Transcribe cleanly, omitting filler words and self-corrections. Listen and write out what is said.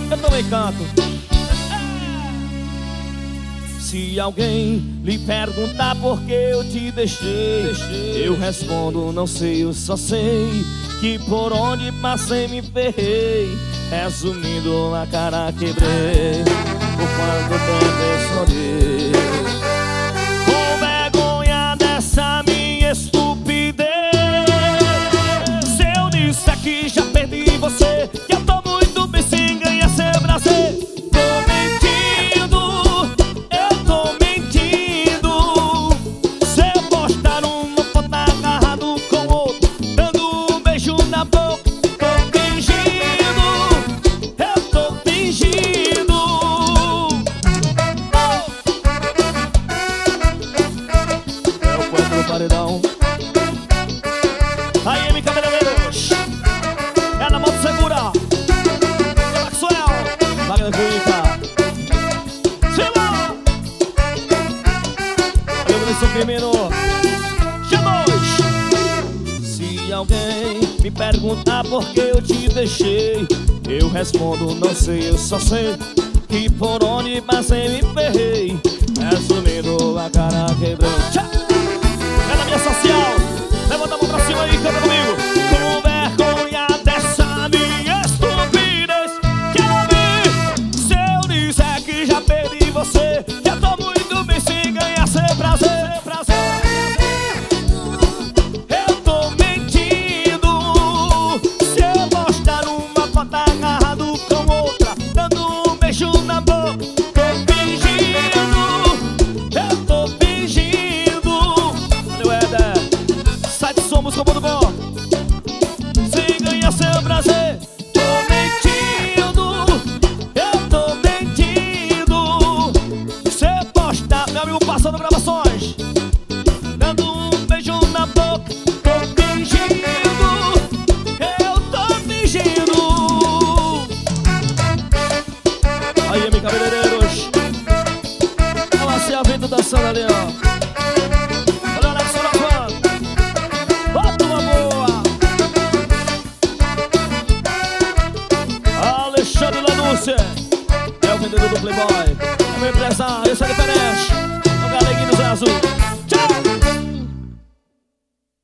eu também canto. Se alguém lhe perguntar por que eu te deixei, eu respondo, não sei, eu só sei que por onde passei me ferrei. Resumindo, a cara quebrei por quanto tempo eu chorei. Com vergonha dessa minha estupidez, se eu disser que já perdi você, que eu tô muito bem sem ganhar seu prazer, paredão. Aí, M Cabeleireiros, é na moto segura. Maxwell, Wagner Cuica, Silva, eu não sou primeiro. G2. Se alguém me perguntar por que eu te deixei, eu respondo, não sei, eu só sei que por onde passei me ferrei. Resumindo, a cara quebrei. É da minha social, levanta a mão pra cima e canta comigo. Com vergonha dessa minha estupidez, quero ver se eu disser que já perdi você, que eu tô muito bem sem ganhar seu prazer. Eu tô mentindo se eu mostrar uma foto agarrado com outra, dando um beijo na boca. Tô fingindo, eu tô fingindo. Somos.com, sem ganhar seu prazer. Tô mentindo, eu tô mentindo. Cê posta, meu amigo passando gravações, dando um beijo na boca. Tô fingindo, eu tô fingindo. Aí, M Cabeleireiros, olha lá, se a vida dançando ali, ó. É o vendedor do Playboy, é meu empresário, esse é diferente. É o Galeguinho do Zé Azul.